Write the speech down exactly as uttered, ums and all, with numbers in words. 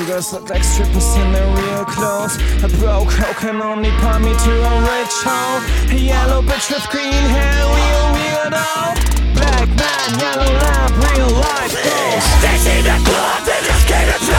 girls look like strippers in their real clothes. A broke hoe can only put me to a rich hoe. A yellow bitch with green hair, real weirdo. Black man, yellow lamp, real life goals. They see the club, they just came to